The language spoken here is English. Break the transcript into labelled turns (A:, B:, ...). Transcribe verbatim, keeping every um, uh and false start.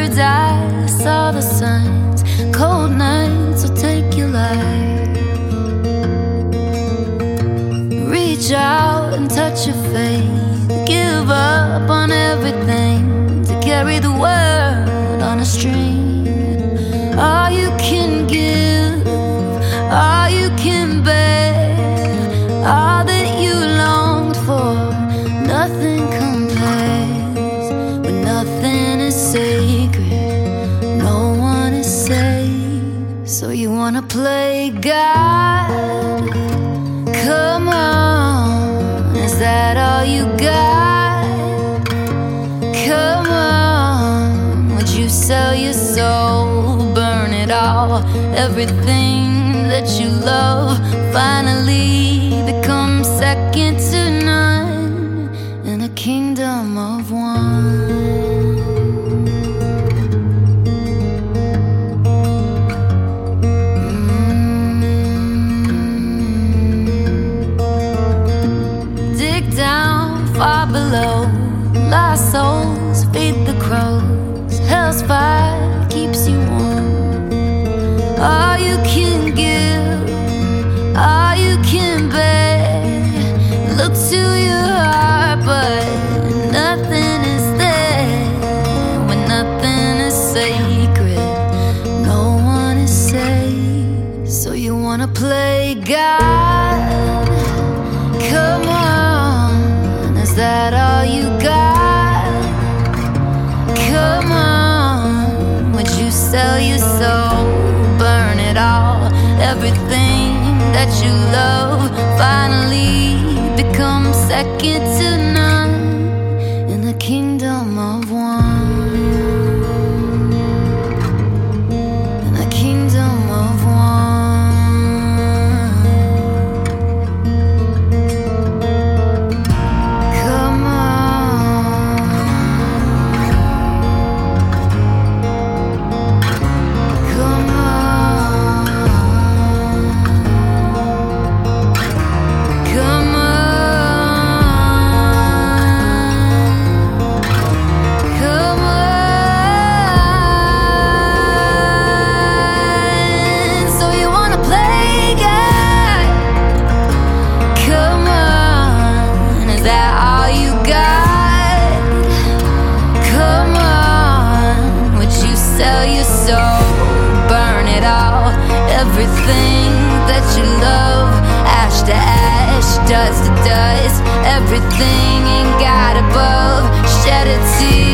A: bird's eye saw the signs. Cold nights will take your life. Reach out and touch your faith. Give up on everything to carry the world on a string. All you can give, all you can bear, all that you longed for, nothing compares. When nothing is sacred, no one is safe. So you wanna play God? Come on, is that all you got? Come on, would you sell your soul, burn it all? Everything that you love finally becomes second to none in a kingdom of one. Far below, lost souls feed the crows. Hell's fire keeps you warm. All you can give, all you can bear. Look to your heart, but nothing is there. When nothing is sacred, no one is safe. So you wanna play God? Come on, is that all you got? Come on, would you sell your soul, burn it all? Everything that you love finally becomes second to none in the kingdom of one. In the kingdom of one. Everything that you love, ash to ash, dust to dust. Everything ain't got above, shed a tear.